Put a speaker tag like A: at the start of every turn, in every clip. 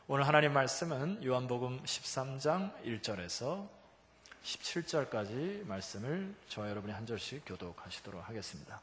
A: 오늘 하나님 말씀은 요한복음 13장 1절에서 17절까지 말씀을 저와 여러분이 한 절씩 교독하시도록 하겠습니다.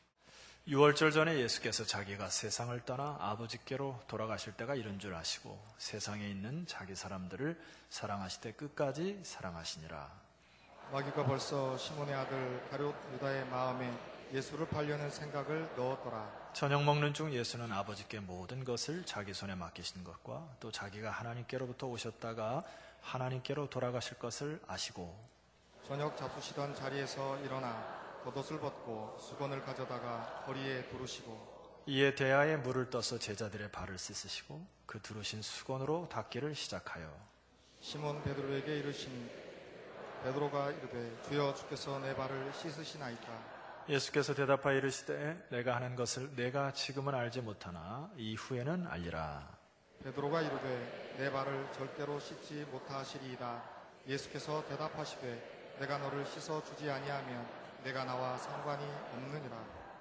A: 6월절 전에 예수께서 자기가 세상을 떠나 아버지께로 돌아가실 때가 이른 줄 아시고 세상에 있는 자기 사람들을 사랑하시되 끝까지 사랑하시니라.
B: 마귀가 벌써 시몬의 아들 가룟 유다의 마음에 예수를 팔려는 생각을 넣었더라.
A: 저녁 먹는 중 예수는 아버지께 모든 것을 자기 손에 맡기신 것과 또 자기가 하나님께로부터 오셨다가 하나님께로 돌아가실 것을 아시고
B: 저녁 잡수시던 자리에서 일어나 겉옷을 벗고 수건을 가져다가 허리에 두르시고
A: 이에 대야에 물을 떠서 제자들의 발을 씻으시고 그 두르신 수건으로 닦기를 시작하여
B: 시몬 베드로에게 이르시니 베드로가 이르되 주여 주께서 내 발을 씻으시나이까.
A: 예수께서 대답하여 이르시되 내가 하는 것을 내가 지금은 알지 못하나 이후에는 알리라.
B: 베드로가 이르되 내 발을 절대로 씻지 못하시리이다. 예수께서 대답하시되 내가 너를 씻어 주지 아니하면 내가 나와 상관이 없느니라.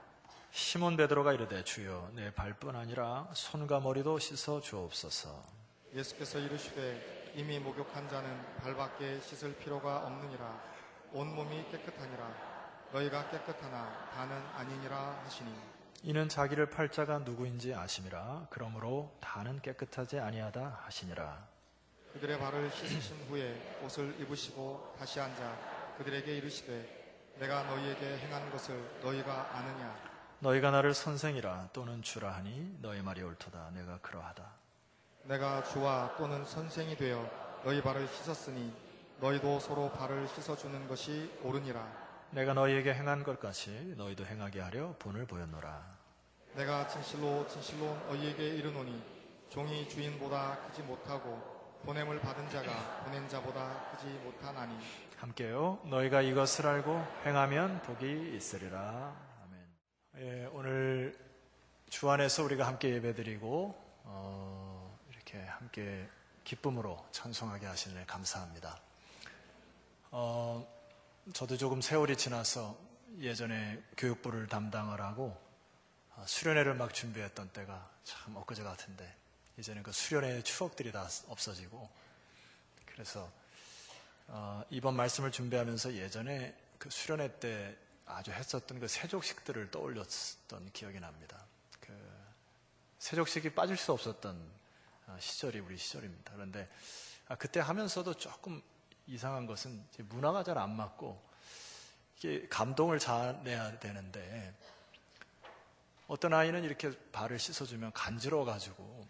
A: 시몬 베드로가 이르되 주여 내 발뿐 아니라 손과 머리도 씻어 주옵소서.
B: 예수께서 이르시되 이미 목욕한 자는 발밖에 씻을 필요가 없느니라. 온 몸이 깨끗하니라. 너희가 깨끗하나 다는 아니니라 하시니
A: 이는 자기를 팔 자가 누구인지 아심이라. 그러므로 다는 깨끗하지 아니하다 하시니라.
B: 그들의 발을 씻으신 후에 옷을 입으시고 다시 앉아 그들에게 이르시되 내가 너희에게 행한 것을 너희가 아느냐.
A: 너희가 나를 선생이라 또는 주라 하니 너희 말이 옳도다. 내가 그러하다.
B: 내가 주와 또는 선생이 되어 너희 발을 씻었으니 너희도 서로 발을 씻어주는 것이 옳으니라.
A: 내가 너희에게 행한 것 같이 너희도 행하게 하려 본을 보였노라.
B: 내가 진실로 진실로 너희에게 이르노니 종이 주인보다 크지 못하고 보냄을 받은 자가 보낸 자보다 크지 못하나니.
A: 함께요. 너희가 이것을 알고 행하면 복이 있으리라. 아멘. 오늘 주 안에서 우리가 함께 예배드리고 이렇게 함께 기쁨으로 찬송하게 하시는 데 감사합니다. 저도 조금 세월이 지나서 예전에 교육부를 담당을 하고 수련회를 막 준비했던 때가 참 엊그제 같은데 이제는 그 수련회의 추억들이 다 없어지고 그래서 이번 말씀을 준비하면서 예전에 그 수련회 때 아주 했었던 그 세족식들을 떠올렸던 기억이 납니다. 그 세족식이 빠질 수 없었던 시절이 우리 시절입니다. 그런데 그때 하면서도 조금 이상한 것은 문화가 잘 안 맞고 이게 감동을 자아내야 되는데 어떤 아이는 이렇게 발을 씻어주면 간지러워가지고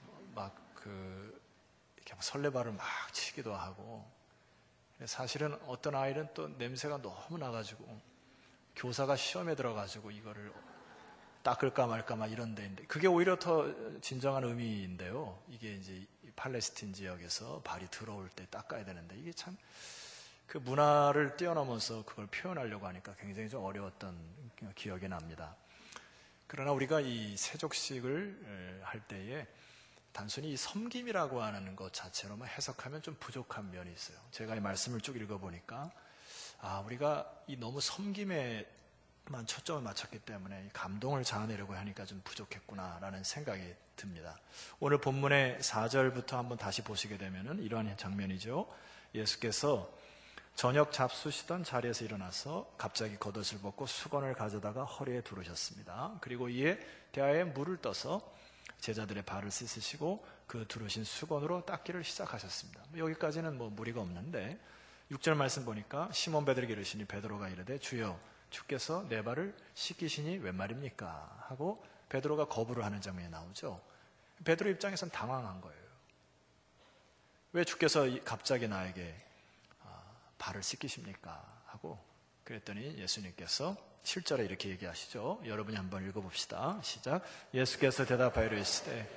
A: 이렇게 설레발을 막 치기도 하고 사실은 어떤 아이는 또 냄새가 너무 나가지고 교사가 시험에 들어가지고 이거를 닦을까 말까 막 이런 데인데 그게 오히려 더 진정한 의미인데요. 이게 이제 팔레스틴 지역에서 발이 들어올 때 닦아야 되는데 이게 참 그 문화를 뛰어넘어서 그걸 표현하려고 하니까 굉장히 좀 어려웠던 기억이 납니다. 그러나 우리가 이 세족식을 할 때에 단순히 이 섬김이라고 하는 것 자체로만 해석하면 좀 부족한 면이 있어요. 제가 이 말씀을 쭉 읽어보니까 우리가 이 너무 섬김에만 초점을 맞췄기 때문에 감동을 자아내려고 하니까 좀 부족했구나라는 생각이 듭니다. 오늘 본문의 4절부터 한번 다시 보시게 되면 이러한 장면이죠. 예수께서 저녁 잡수시던 자리에서 일어나서 갑자기 겉옷을 벗고 수건을 가져다가 허리에 두르셨습니다. 그리고 이에 대야에 물을 떠서 제자들의 발을 씻으시고 그 두르신 수건으로 닦기를 시작하셨습니다. 여기까지는 무리가 없는데 6절 말씀 보니까 시몬 베드로에게 이르시니 베드로가 이르되 주여 주께서 내 발을 씻기시니 웬 말입니까? 하고 베드로가 거부를 하는 장면이 나오죠. 베드로 입장에서는 당황한 거예요. 왜 주께서 갑자기 나에게 발을 씻기십니까? 하고 그랬더니 예수님께서 7절에 이렇게 얘기하시죠. 여러분이 한번 읽어봅시다. 시작. 예수께서 대답하여 이르시되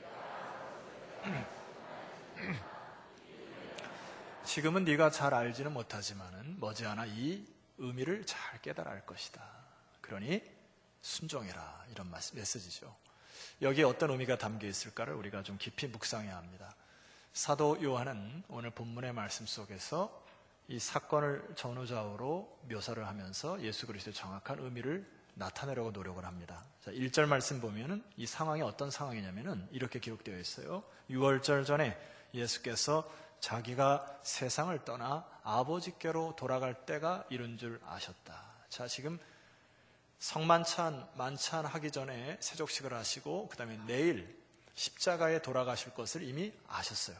A: 지금은 네가 잘 알지는 못하지만은 머지않아 이 의미를 잘 깨달아 알 것이다. 그러니 순종해라. 이런 메시지죠. 여기에 어떤 의미가 담겨 있을까를 우리가 좀 깊이 묵상해야 합니다. 사도 요한은 오늘 본문의 말씀 속에서 이 사건을 전후좌우로 묘사를 하면서 예수 그리스도의 정확한 의미를 나타내려고 노력을 합니다. 자, 1절 말씀 보면은 이 상황이 어떤 상황이냐면은 이렇게 기록되어 있어요. 6월절 전에 예수께서 자기가 세상을 떠나 아버지께로 돌아갈 때가 이른 줄 아셨다. 자, 지금 성만찬, 만찬하기 전에 세족식을 하시고 그 다음에 내일 십자가에 돌아가실 것을 이미 아셨어요.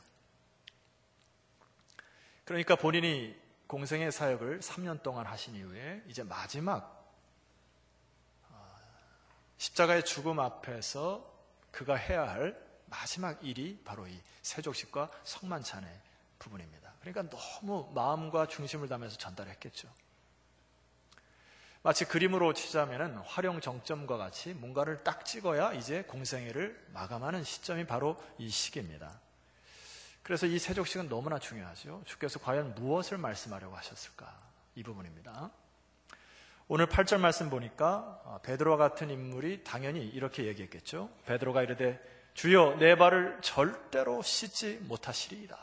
A: 그러니까 본인이 공생의 사역을 3년 동안 하신 이후에 이제 마지막 십자가의 죽음 앞에서 그가 해야 할 마지막 일이 바로 이 세족식과 성만찬의 부분입니다. 그러니까 너무 마음과 중심을 담아서 전달했겠죠. 마치 그림으로 치자면 활용 정점과 같이 뭔가를 딱 찍어야 이제 공생애를 마감하는 시점이 바로 이 시기입니다. 그래서 이 세족식은 너무나 중요하죠. 주께서 과연 무엇을 말씀하려고 하셨을까? 이 부분입니다. 오늘 8절 말씀 보니까 베드로와 같은 인물이 당연히 이렇게 얘기했겠죠. 베드로가 이르되 주여 내 발을 절대로 씻지 못하시리이다.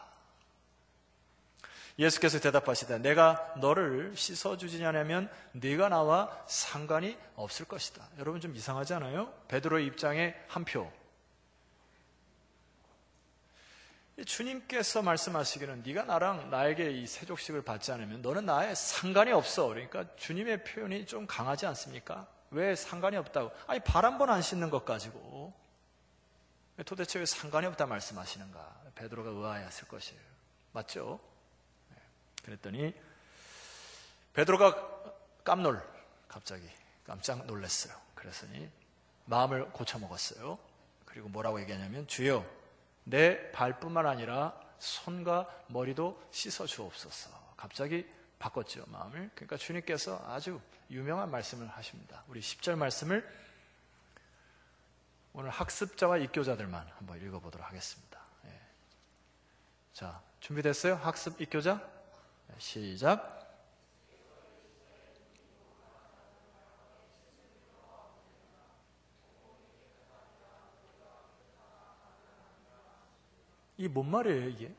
A: 예수께서 대답하시되 내가 너를 씻어주지냐면 네가 나와 상관이 없을 것이다. 여러분 좀 이상하지 않아요? 베드로의 입장에 한 표. 주님께서 말씀하시기는 네가 나에게 이 세족식을 받지 않으면 너는 나에 상관이 없어. 그러니까 주님의 표현이 좀 강하지 않습니까? 왜 상관이 없다고? 아니 발 한 번 안 씻는 것 가지고 도대체 왜 상관이 없다 말씀하시는가? 베드로가 의아해했을 것이에요. 맞죠? 그랬더니 베드로가 갑자기 깜짝 놀랐어요. 그랬더니 마음을 고쳐먹었어요. 그리고 뭐라고 얘기하냐면 주여 내 발뿐만 아니라 손과 머리도 씻어 주옵소서. 갑자기 바꿨죠, 마음을. 그러니까 주님께서 아주 유명한 말씀을 하십니다. 우리 10절 말씀을 오늘 학습자와 입교자들만 한번 읽어보도록 하겠습니다. 자, 준비됐어요? 학습 입교자? 시작. 이 뭔 말이에요, 이게?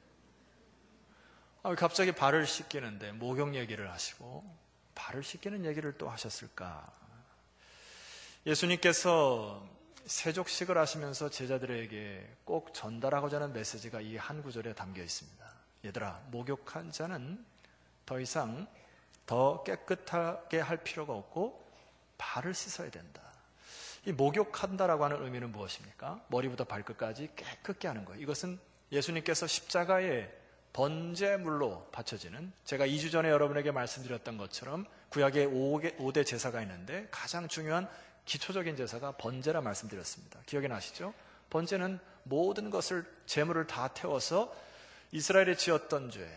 A: 갑자기 발을 씻기는데 목욕 얘기를 하시고 발을 씻기는 얘기를 또 하셨을까? 예수님께서 세족식을 하시면서 제자들에게 꼭 전달하고자 하는 메시지가 이 한 구절에 담겨 있습니다. 얘들아, 목욕한 자는 더 이상 더 깨끗하게 할 필요가 없고 발을 씻어야 된다. 이 목욕한다라고 하는 의미는 무엇입니까? 머리부터 발끝까지 깨끗게 하는 거예요. 이것은 예수님께서 십자가에 번제물로 바쳐지는, 제가 2주 전에 여러분에게 말씀드렸던 것처럼 구약에 5대 제사가 있는데 가장 중요한 기초적인 제사가 번제라 말씀드렸습니다. 기억이 나시죠? 번제는 모든 것을, 제물을 다 태워서 이스라엘이 지었던 죄,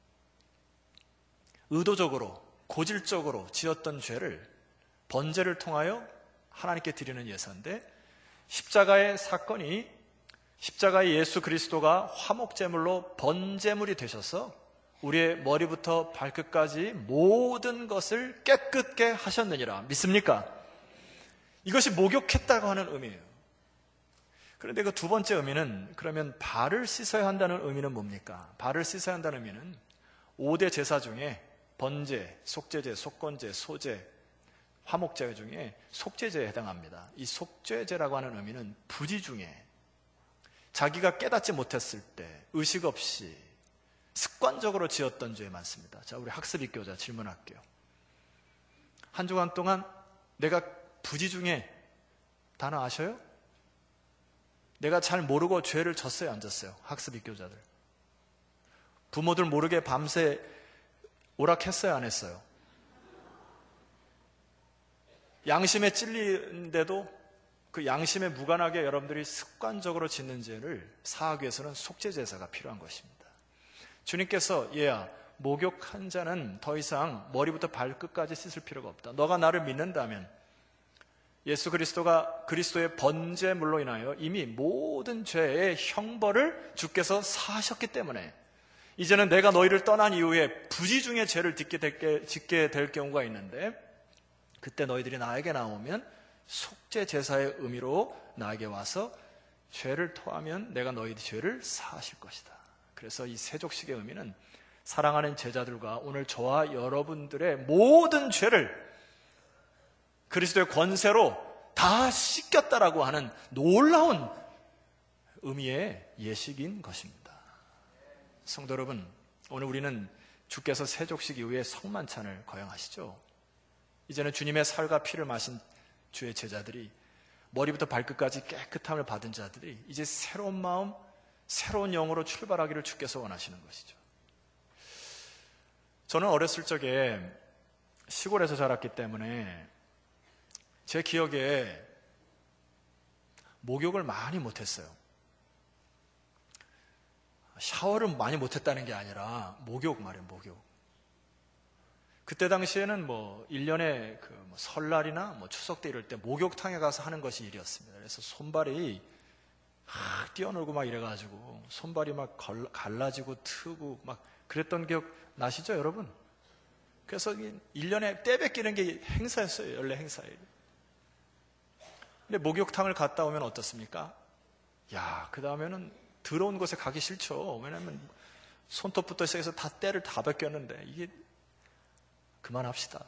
A: 의도적으로 고질적으로 지었던 죄를 번제를 통하여 하나님께 드리는 예사인데, 십자가의 사건이, 십자가의 예수 그리스도가 화목제물로 번제물이 되셔서 우리의 머리부터 발끝까지 모든 것을 깨끗게 하셨느니라. 믿습니까? 이것이 목욕했다고 하는 의미예요. 그런데 그 두 번째 의미는, 그러면 발을 씻어야 한다는 의미는 뭡니까? 발을 씻어야 한다는 의미는 5대 제사 중에 번제, 속죄제, 속건제, 소제, 화목제 중에 속죄제에 해당합니다. 이 속죄제라고 하는 의미는 부지 중에 자기가 깨닫지 못했을 때 의식 없이 습관적으로 지었던 죄 많습니다. 자, 우리 학습 입교자 질문할게요. 한 주간 동안 내가 부지 중에 단어 아셔요? 내가 잘 모르고 죄를 졌어요, 안 졌어요? 학습 입교자들. 부모들 모르게 밤새 오락했어요, 안 했어요? 양심에 찔리는데도 그 양심에 무관하게 여러분들이 습관적으로 짓는 죄를 사하기 위해서는 속죄제사가 필요한 것입니다. 주님께서 얘야, 목욕한 자는 더 이상 머리부터 발끝까지 씻을 필요가 없다. 너가 나를 믿는다면 예수 그리스도가 그리스도의 번제물로 인하여 이미 모든 죄의 형벌을 주께서 사하셨기 때문에 이제는 내가 너희를 떠난 이후에 부지 중에 죄를 짓게 될 경우가 있는데, 그때 너희들이 나에게 나오면 속죄 제사의 의미로 나에게 와서 죄를 토하면 내가 너희 죄를 사하실 것이다. 그래서 이 세족식의 의미는 사랑하는 제자들과 오늘 저와 여러분들의 모든 죄를 그리스도의 권세로 다 씻겼다라고 하는 놀라운 의미의 예식인 것입니다. 성도 여러분, 오늘 우리는 주께서 세족식 이후에 성만찬을 거행하시죠. 이제는 주님의 살과 피를 마신 주의 제자들이, 머리부터 발끝까지 깨끗함을 받은 자들이 이제 새로운 마음, 새로운 영으로 출발하기를 주께서 원하시는 것이죠. 저는 어렸을 적에 시골에서 자랐기 때문에 제 기억에 목욕을 많이 못했어요. 샤워를 많이 못했다는 게 아니라 목욕 말이에요, 목욕. 그때 당시에는 1년에 설날이나 추석 때 이럴 때 목욕탕에 가서 하는 것이 일이었습니다. 그래서 손발이 뛰어놀고 막 이래가지고 손발이 막 갈라지고 트고 막 그랬던 기억 나시죠, 여러분? 그래서 1년에 때 뺏기는 게 행사였어요, 연례 행사예요. 근데 목욕탕을 갔다 오면 어떻습니까? 그 다음에는 더러운 곳에 가기 싫죠. 왜냐하면 손톱부터 시작해서 다 때를 다 벗겼는데 이게 그만합시다.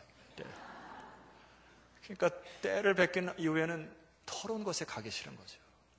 A: 그러니까 때를 벗긴 이후에는 더러운 곳에 가기 싫은 거죠.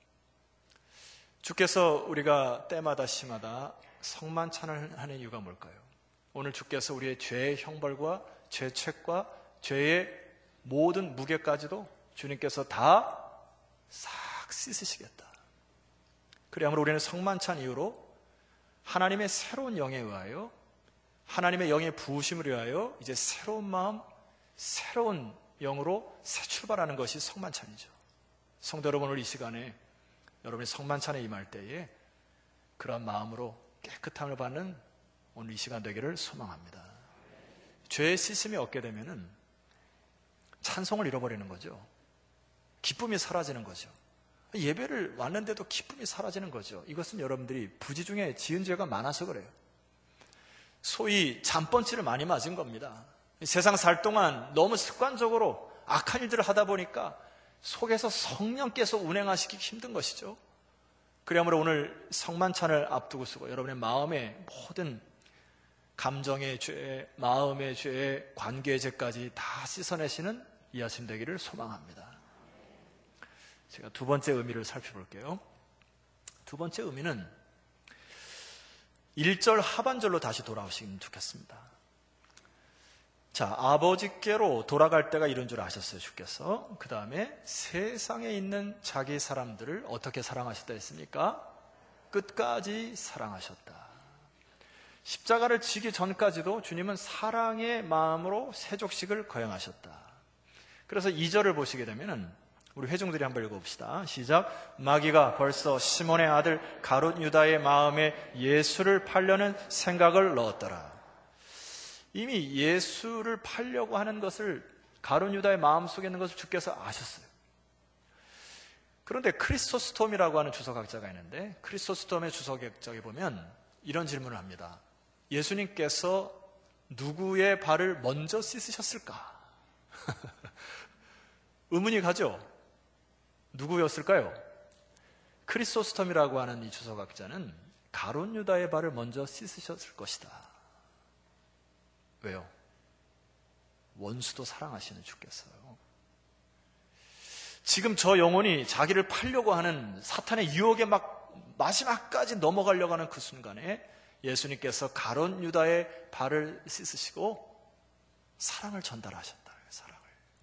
A: 주께서 우리가 때마다 시마다 성만찬을 하는 이유가 뭘까요? 오늘 주께서 우리의 죄의 형벌과 죄책과 죄의 모든 무게까지도 주님께서 다 싹 씻으시겠다. 그래야말로 우리는 성만찬 이후로 하나님의 새로운 영에 의하여, 하나님의 영의 부으심을 위하여 이제 새로운 마음, 새로운 영으로 새 출발하는 것이 성만찬이죠. 성도 여러분, 오늘 이 시간에 여러분이 성만찬에 임할 때에 그런 마음으로 깨끗함을 받는 오늘 이 시간 되기를 소망합니다. 죄의 씻음이 없게 되면은 찬송을 잃어버리는 거죠. 기쁨이 사라지는 거죠. 예배를 왔는데도 기쁨이 사라지는 거죠. 이것은 여러분들이 부지 중에 지은 죄가 많아서 그래요. 소위 잠번치를 많이 맞은 겁니다. 세상 살 동안 너무 습관적으로 악한 일들을 하다 보니까 속에서 성령께서 운행하시기 힘든 것이죠. 그러므로 오늘 성만찬을 앞두고 쓰고 여러분의 마음의 모든 감정의 죄, 마음의 죄, 관계의 죄까지 다 씻어내시는 이 아침 되기를 소망합니다. 제가 두 번째 의미를 살펴볼게요. 두 번째 의미는 1절 하반절로 다시 돌아오시면 좋겠습니다. 자, 아버지께로 돌아갈 때가 이런 줄 아셨어요, 주께서. 그 다음에 세상에 있는 자기 사람들을 어떻게 사랑하셨다 했습니까? 끝까지 사랑하셨다. 십자가를 지기 전까지도 주님은 사랑의 마음으로 세족식을 거행하셨다. 그래서 2절을 보시게 되면은 우리 회중들이 한번 읽어봅시다. 시작. 마귀가 벌써 시몬의 아들 가룟 유다의 마음에 예수를 팔려는 생각을 넣었더라. 이미 예수를 팔려고 하는 것을 가룟 유다의 마음속에 있는 것을 주께서 아셨어요. 그런데 크리소스톰이라고 하는 주석학자가 있는데 크리소스톰의 주석학자에 보면 이런 질문을 합니다. 예수님께서 누구의 발을 먼저 씻으셨을까? 의문이 가죠? 누구였을까요? 크리소스톰이라고 하는 이 주석학자는 가룟 유다의 발을 먼저 씻으셨을 것이다. 왜요? 원수도 사랑하시는 주께서요. 지금 저 영혼이 자기를 팔려고 하는 사탄의 유혹에 막 마지막까지 넘어가려고 하는 그 순간에 예수님께서 가룟 유다의 발을 씻으시고 사랑을 전달하셨다. 사랑을.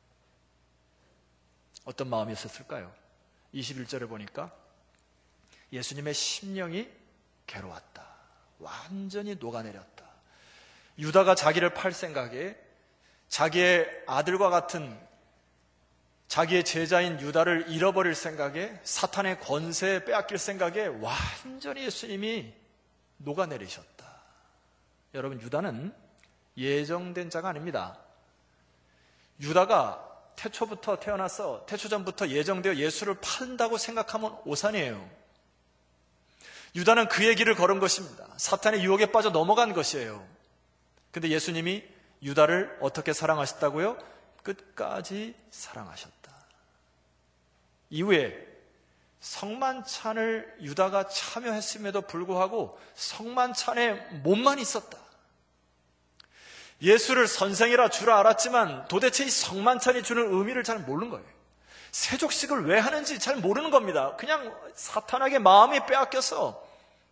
A: 어떤 마음이었을까요? 21절에 보니까 예수님의 심령이 괴로웠다. 완전히 녹아내렸다. 유다가 자기를 팔 생각에 자기의 아들과 같은 자기의 제자인 유다를 잃어버릴 생각에 사탄의 권세에 빼앗길 생각에 완전히 예수님이 녹아내리셨다. 여러분, 유다는 예정된 자가 아닙니다. 유다가 태초부터 태어나서 태초전부터 예정되어 예수를 판다고 생각하면 오산이에요. 유다는 그의 길을 걸은 것입니다. 사탄의 유혹에 빠져 넘어간 것이에요. 근데 예수님이 유다를 어떻게 사랑하셨다고요? 끝까지 사랑하셨다. 이후에 성만찬을 유다가 참여했음에도 불구하고 성만찬에 몸만 있었다. 예수를 선생이라 줄 알았지만 도대체 이 성만찬이 주는 의미를 잘 모르는 거예요. 세족식을 왜 하는지 잘 모르는 겁니다. 그냥 사탄에게 마음이 빼앗겨서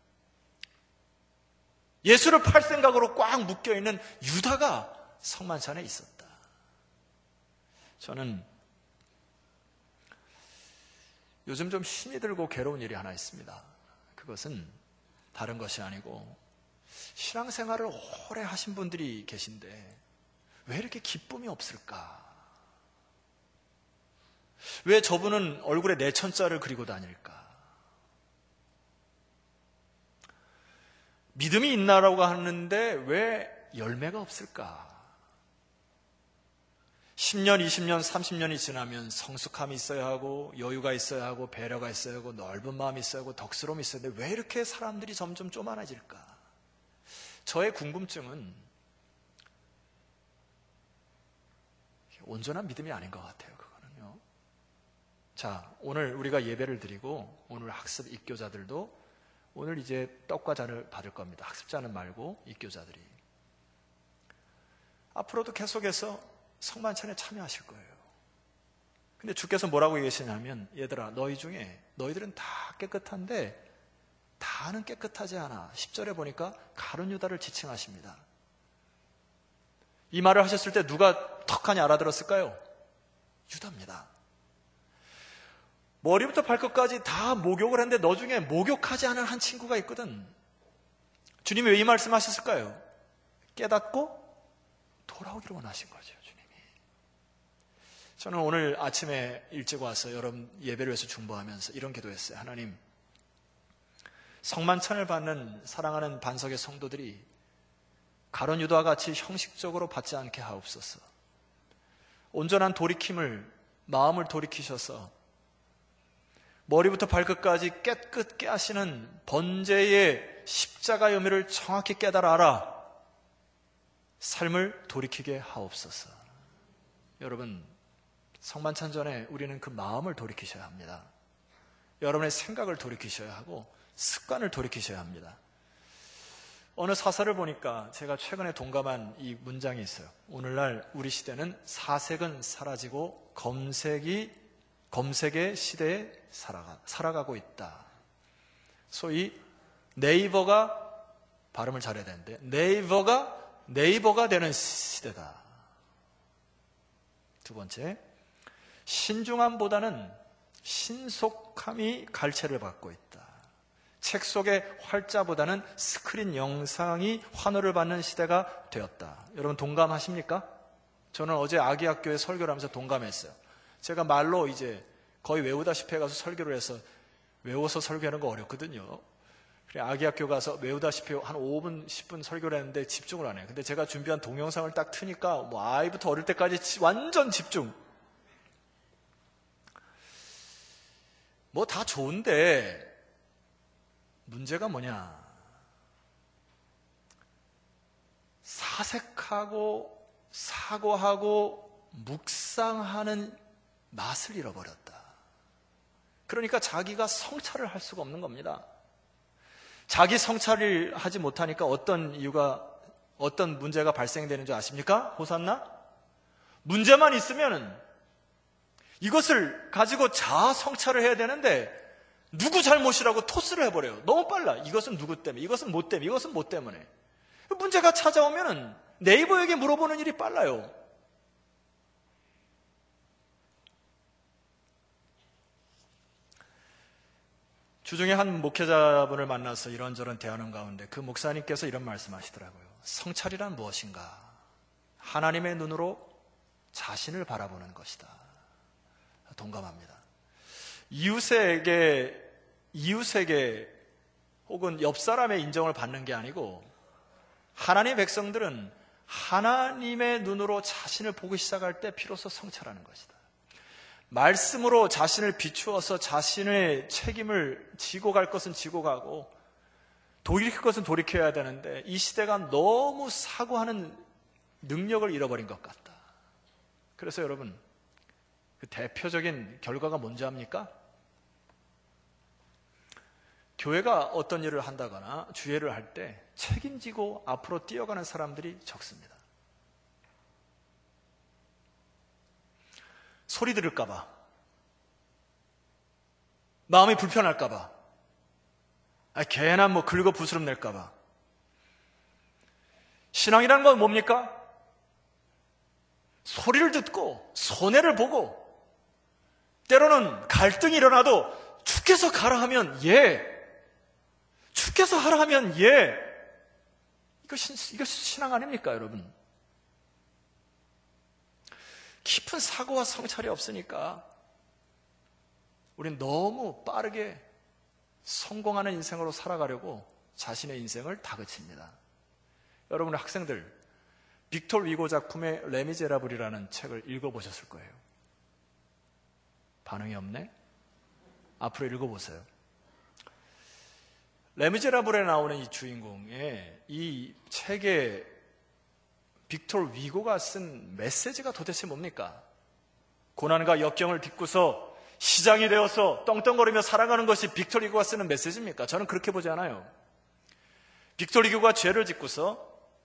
A: 예수를 팔 생각으로 꽉 묶여있는 유다가 성만찬에 있었다. 저는 요즘 좀 힘이 들고 괴로운 일이 하나 있습니다. 그것은 다른 것이 아니고 신앙생활을 오래 하신 분들이 계신데 왜 이렇게 기쁨이 없을까? 왜 저분은 얼굴에 내천자를 그리고 다닐까? 믿음이 있나라고 하는데 왜 열매가 없을까? 10년, 20년, 30년이 지나면 성숙함이 있어야 하고 여유가 있어야 하고 배려가 있어야 하고 넓은 마음이 있어야 하고 덕스러움이 있어야 하는데 왜 이렇게 사람들이 점점 쪼만해질까? 저의 궁금증은 온전한 믿음이 아닌 것 같아요. 그거는요. 자, 오늘 우리가 예배를 드리고 오늘 학습 입교자들도 오늘 이제 떡과 잔을 받을 겁니다. 학습자는 말고 입교자들이. 앞으로도 계속해서 성만찬에 참여하실 거예요. 근데 주께서 뭐라고 얘기하시냐면 얘들아 너희 중에 너희들은 다 깨끗한데 다는 깨끗하지 않아. 10절에 보니까 가룟 유다를 지칭하십니다. 이 말을 하셨을 때 누가 턱하니 알아들었을까요? 유다입니다. 머리부터 발끝까지 다 목욕을 했는데 너 중에 목욕하지 않은 한 친구가 있거든. 주님이 왜 이 말씀하셨을까요? 깨닫고 돌아오기를 원하신 거죠. 주님이. 저는 오늘 아침에 일찍 와서 여러분 예배를 위해서 중보하면서 이런 기도했어요. 하나님, 성만찬을 받는 사랑하는 반석의 성도들이 가룟 유다와 같이 형식적으로 받지 않게 하옵소서. 온전한 돌이킴을, 마음을 돌이키셔서 머리부터 발끝까지 깨끗게 하시는 번제의 십자가의 의미를 정확히 깨달아 알아 삶을 돌이키게 하옵소서. 여러분, 성만찬 전에 우리는 그 마음을 돌이키셔야 합니다. 여러분의 생각을 돌이키셔야 하고 습관을 돌이키셔야 합니다. 어느 사설을 보니까 제가 최근에 동감한 이 문장이 있어요. 오늘날 우리 시대는 사색은 사라지고 검색의 시대에 살아가고 있다. 소위 네이버가, 발음을 잘해야 되는데 네이버가 되는 시대다. 두 번째, 신중함보다는 신속함이 갈채를 받고 있다. 책 속의 활자보다는 스크린 영상이 환호를 받는 시대가 되었다. 여러분 동감하십니까? 저는 어제 아기학교에 설교를 하면서 동감했어요. 제가 말로 이제 거의 외우다시피 해가서 설교를 해서 외워서 설교하는 거 어렵거든요. 그래 아기학교 가서 외우다시피 한 5분, 10분 설교를 했는데 집중을 안 해요. 근데 제가 준비한 동영상을 딱 트니까 뭐 아이부터 어릴 때까지 완전 집중. 뭐 다 좋은데 문제가 뭐냐? 사색하고 사고하고 묵상하는 맛을 잃어버렸다. 그러니까 자기가 성찰을 할 수가 없는 겁니다. 자기 성찰을 하지 못하니까 어떤 문제가 발생되는 줄 아십니까? 호산나? 문제만 있으면 이것을 가지고 자아 성찰을 해야 되는데 누구 잘못이라고 토스를 해버려요. 너무 빨라. 이것은 누구 때문에, 이것은 뭐 때문에, 이것은 뭐 때문에. 문제가 찾아오면 네이버에게 물어보는 일이 빨라요. 주중에 한 목회자분을 만나서 이런저런 대하는 가운데 그 목사님께서 이런 말씀하시더라고요. 성찰이란 무엇인가? 하나님의 눈으로 자신을 바라보는 것이다. 동감합니다. 이웃에게 혹은 옆 사람의 인정을 받는 게 아니고 하나님의 백성들은 하나님의 눈으로 자신을 보기 시작할 때 비로소 성찰하는 것이다. 말씀으로 자신을 비추어서 자신의 책임을 지고 갈 것은 지고 가고 돌이킬 것은 돌이켜야 되는데 이 시대가 너무 사고하는 능력을 잃어버린 것 같다. 그래서 여러분 그 대표적인 결과가 뭔지 압니까? 교회가 어떤 일을 한다거나 주례를 할 때 책임지고 앞으로 뛰어가는 사람들이 적습니다. 소리 들을까봐, 마음이 불편할까봐, 괜한 긁어 부스럼 낼까봐. 신앙이라는 건 뭡니까? 소리를 듣고 손해를 보고, 때로는 갈등이 일어나도 주께서 가라 하면 예, 주께서 하라 하면 예. 이것이 신앙 아닙니까, 여러분? 깊은 사고와 성찰이 없으니까 우린 너무 빠르게 성공하는 인생으로 살아가려고 자신의 인생을 다그칩니다. 여러분 학생들, 빅토르 위고 작품의 레미제라블이라는 책을 읽어보셨을 거예요. 반응이 없네? 앞으로 읽어보세요. 레미제라블에 나오는 이 주인공의 이 책에 빅토르 위고가 쓴 메시지가 도대체 뭡니까? 고난과 역경을 딛고서 시장이 되어서 떵떵거리며 살아가는 것이 빅토르 위고가 쓰는 메시지입니까? 저는 그렇게 보지 않아요. 빅토르 위고가 죄를 짓고서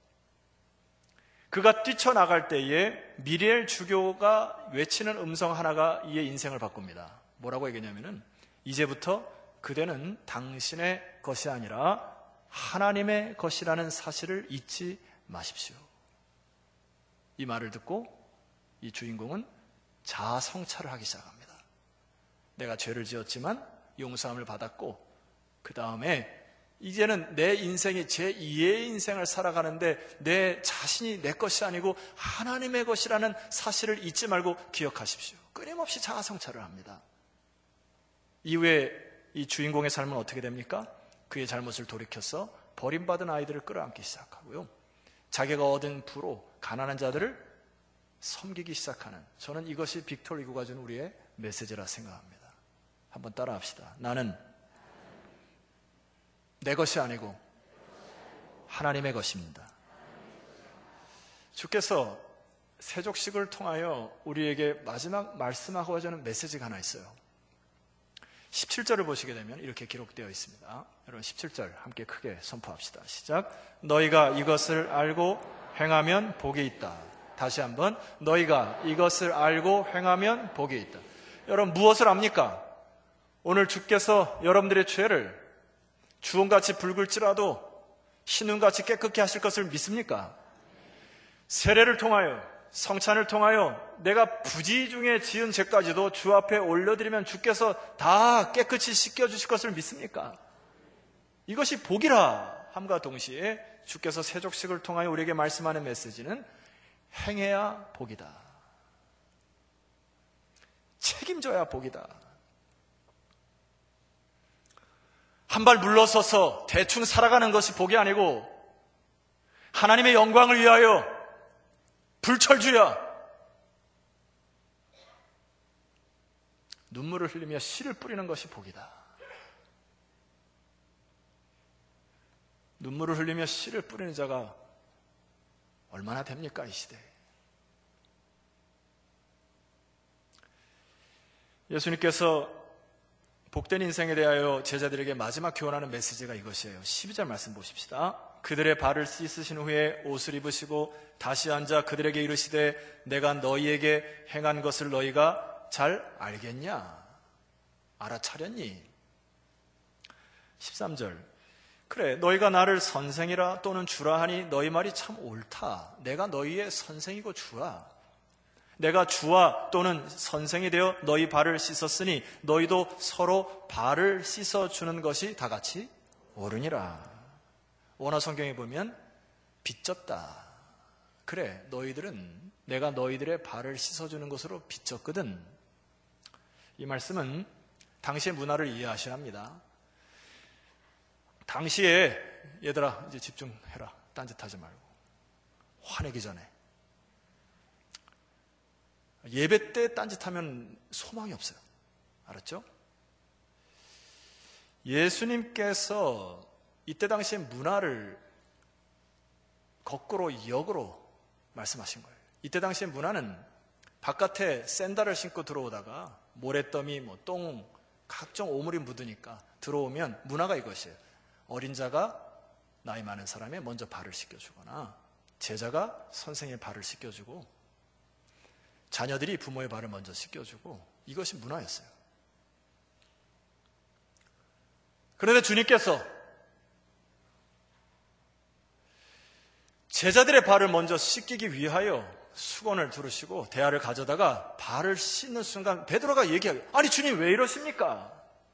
A: 그가 뛰쳐나갈 때에 미리엘 주교가 외치는 음성 하나가 이의 인생을 바꿉니다. 뭐라고 얘기했냐면은, 이제부터 그대는 당신의 것이 아니라 하나님의 것이라는 사실을 잊지 마십시오. 이 말을 듣고 이 주인공은 자아 성찰을 하기 시작합니다. 내가 죄를 지었지만 용서함을 받았고, 그 다음에 이제는 내 인생이 제2의 인생을 살아가는데 내 자신이 내 것이 아니고 하나님의 것이라는 사실을 잊지 말고 기억하십시오. 끊임없이 자아 성찰을 합니다. 이후에 이 주인공의 삶은 어떻게 됩니까? 그의 잘못을 돌이켜서 버림받은 아이들을 끌어안기 시작하고요, 자기가 얻은 부로 가난한 자들을 섬기기 시작하는, 저는 이것이 빅토르 위고가 준 우리의 메시지라 생각합니다. 한번 따라합시다. 나는 내 것이 아니고 하나님의 것입니다. 주께서 세족식을 통하여 우리에게 마지막 말씀하고 하자는 메시지가 하나 있어요. 17절을 보시게 되면 이렇게 기록되어 있습니다. 여러분 17절 함께 크게 선포합시다. 시작. 너희가 이것을 알고 행하면 복이 있다. 다시 한번, 너희가 이것을 알고 행하면 복이 있다. 여러분 무엇을 압니까? 오늘 주께서 여러분들의 죄를 주홍같이 붉을지라도 흰눈같이 깨끗게 하실 것을 믿습니까? 세례를 통하여, 성찬을 통하여 내가 부지 중에 지은 죄까지도 주 앞에 올려드리면 주께서 다 깨끗이 씻겨주실 것을 믿습니까? 이것이 복이라 함과 동시에 주께서 세족식을 통하여 우리에게 말씀하는 메시지는 행해야 복이다. 책임져야 복이다. 한 발 물러서서 대충 살아가는 것이 복이 아니고 하나님의 영광을 위하여 불철주야 눈물을 흘리며 씨를 뿌리는 것이 복이다. 눈물을 흘리며 씨를 뿌리는 자가 얼마나 됩니까, 이 시대에. 예수님께서 복된 인생에 대하여 제자들에게 마지막 교훈하는 메시지가 이것이에요. 12절 말씀 보십시다. 그들의 발을 씻으신 후에 옷을 입으시고 다시 앉아 그들에게 이르시되 내가 너희에게 행한 것을 너희가 잘 알겠냐? 알아차렸니? 13절. 그래, 너희가 나를 선생이라 또는 주라 하니 너희 말이 참 옳다. 내가 너희의 선생이고 주라. 내가 주와 또는 선생이 되어 너희 발을 씻었으니 너희도 서로 발을 씻어주는 것이 다 같이 옳으니라. 원어 성경에 보면 빚졌다. 그래, 너희들은 내가 너희들의 발을 씻어주는 것으로 빚졌거든. 이 말씀은 당시의 문화를 이해하셔야 합니다. 당시에 얘들아 이제 집중해라. 딴짓하지 말고. 화내기 전에. 예배 때 딴짓하면 소망이 없어요. 알았죠? 예수님께서 이때 당시의 문화를 거꾸로 역으로 말씀하신 거예요. 이때 당시의 문화는 바깥에 샌들을 신고 들어오다가 모래더미, 똥, 각종 오물이 묻으니까 들어오면 문화가 이것이에요. 어린 자가 나이 많은 사람의 먼저 발을 씻겨주거나 제자가 선생의 발을 씻겨주고 자녀들이 부모의 발을 먼저 씻겨주고 이것이 문화였어요. 그런데 주님께서 제자들의 발을 먼저 씻기기 위하여 수건을 두르시고 대야를 가져다가 발을 씻는 순간 베드로가 얘기하고, 아니 주님 왜 이러십니까?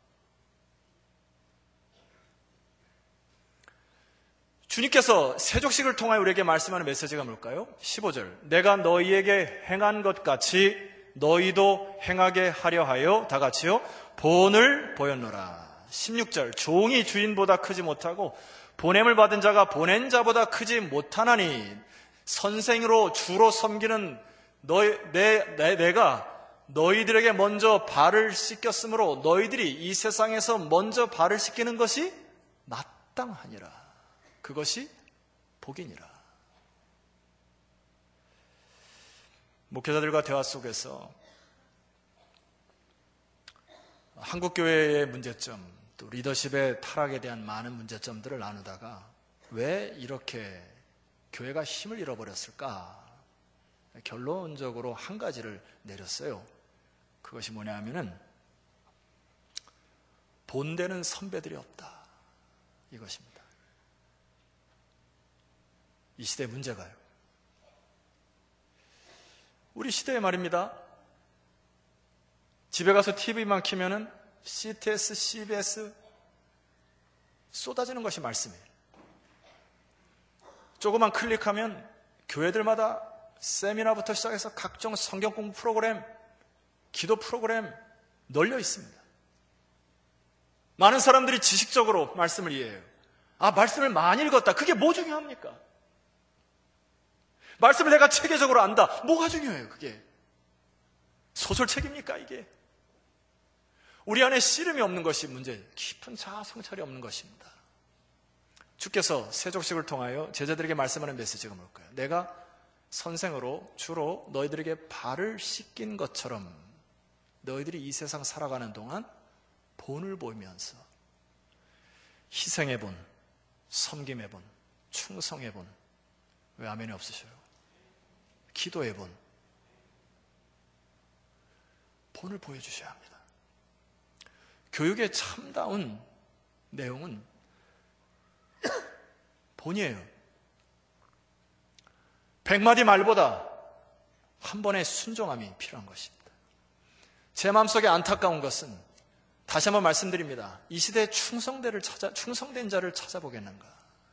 A: 주님께서 세족식을 통하여 우리에게 말씀하는 메시지가 뭘까요? 15절, 내가 너희에게 행한 것 같이 너희도 행하게 하려 하여 다 같이요 본을 보였노라. 16절, 종이 주인보다 크지 못하고 보냄을 받은 자가 보낸 자보다 크지 못하나니 선생으로 주로 섬기는 내가 너희들에게 먼저 발을 씻겼으므로 너희들이 이 세상에서 먼저 발을 씻기는 것이 마땅하니라. 그것이 복이니라. 목회자들과 대화 속에서 한국교회의 문제점, 또 리더십의 타락에 대한 많은 문제점들을 나누다가 왜 이렇게 교회가 힘을 잃어버렸을까? 결론적으로 한 가지를 내렸어요. 그것이 뭐냐 하면은 본되는 선배들이 없다. 이것입니다. 이 시대의 문제가요. 우리 시대에 말입니다. 집에 가서 TV만 켜면은 CTS, CBS 쏟아지는 것이 말씀이에요. 조금만 클릭하면 교회들마다 세미나부터 시작해서 각종 성경 공부 프로그램, 기도 프로그램 널려 있습니다. 많은 사람들이 지식적으로 말씀을 이해해요. 아, 말씀을 많이 읽었다. 그게 뭐 중요합니까? 말씀을 내가 체계적으로 안다. 뭐가 중요해요, 그게? 소설책입니까, 이게? 우리 안에 씨름이 없는 것이 문제, 깊은 자아 성찰이 없는 것입니다. 주께서 세족식을 통하여 제자들에게 말씀하는 메시지가 뭘까요? 내가 선생으로 주로 너희들에게 발을 씻긴 것처럼 너희들이 이 세상 살아가는 동안 본을 보이면서 희생의 본, 섬김의 본, 충성의 본. 왜 아멘이 없으셔요? 기도의 본, 본을 보여주셔야 합니다. 교육의 참다운 내용은 본이에요. 100마디 말보다 한 번의 순종함이 필요한 것입니다. 제 마음속에 안타까운 것은 다시 한번 말씀드립니다. 이 시대에 충성된 자를 찾아보겠는가?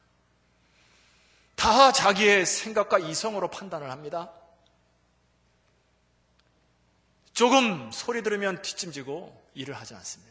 A: 다 자기의 생각과 이성으로 판단을 합니다. 조금 소리 들으면 뒷짐지고 일을 하지 않습니다.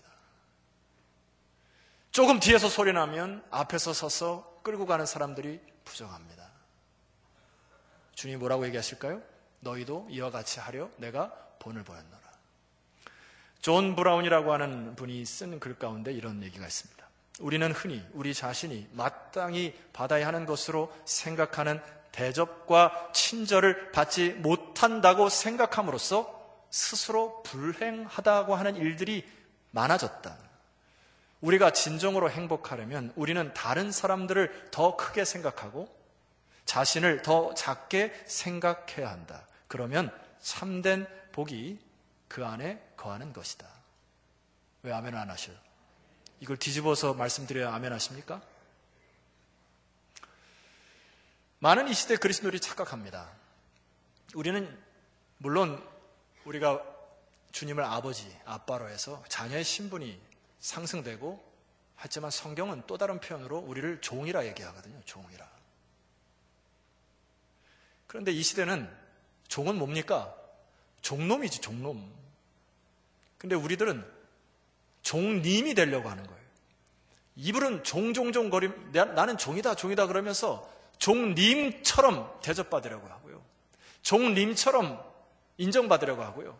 A: 조금 뒤에서 소리 나면 앞에서 서서 끌고 가는 사람들이 부정합니다. 주님이 뭐라고 얘기하실까요? 너희도 이와 같이 하려 내가 본을 보였노라. 존 브라운이라고 하는 분이 쓴 글 가운데 이런 얘기가 있습니다. 우리는 흔히 우리 자신이 마땅히 받아야 하는 것으로 생각하는 대접과 친절을 받지 못한다고 생각함으로써 스스로 불행하다고 하는 일들이 많아졌다. 우리가 진정으로 행복하려면 우리는 다른 사람들을 더 크게 생각하고 자신을 더 작게 생각해야 한다. 그러면 참된 복이 그 안에 거하는 것이다. 왜 아멘 안 하셔요? 이걸 뒤집어서 말씀드려야 아멘 하십니까? 많은 이 시대 그리스도인들이 착각합니다. 우리는 물론 우리가 주님을 아버지, 아빠로 해서 자녀의 신분이 상승되고 하지만 성경은 또 다른 표현으로 우리를 종이라 얘기하거든요. 종이라. 그런데 이 시대는 종은 뭡니까? 종놈이지, 종놈. 근데 우리들은 종님이 되려고 하는 거예요. 이불은 종종종거림, 나는 종이다 그러면서 종님처럼 대접받으려고 하고요. 종님처럼 인정받으려고 하고요.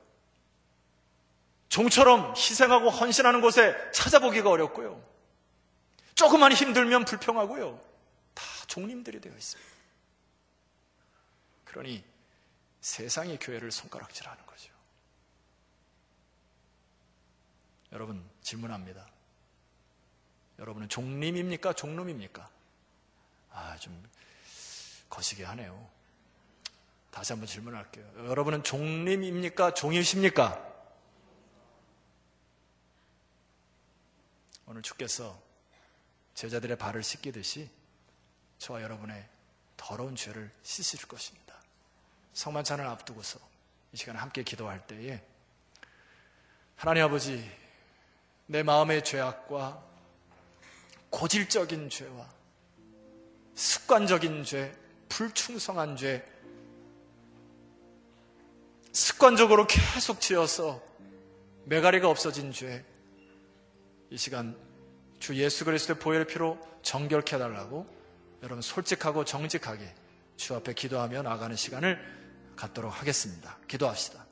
A: 종처럼 희생하고 헌신하는 곳에 찾아보기가 어렵고요. 조금만 힘들면 불평하고요. 다 종님들이 되어 있습니다. 그러니 세상이 교회를 손가락질하는 거죠. 여러분 질문합니다. 여러분은 종님입니까? 종놈입니까? 좀 거시기 하네요. 다시 한번 질문할게요. 여러분은 종님입니까? 종이십니까? 오늘 주께서 제자들의 발을 씻기듯이 저와 여러분의 더러운 죄를 씻으실 것입니다. 성만찬을 앞두고서 이 시간에 함께 기도할 때에 하나님 아버지, 내 마음의 죄악과 고질적인 죄와 습관적인 죄, 불충성한 죄, 습관적으로 계속 지어서 매가리가 없어진 죄, 이 시간 주 예수 그리스도의 보혈의 피로 정결케 해달라고 여러분 솔직하고 정직하게 주 앞에 기도하며 나아가는 시간을 갖도록 하겠습니다. 기도합시다.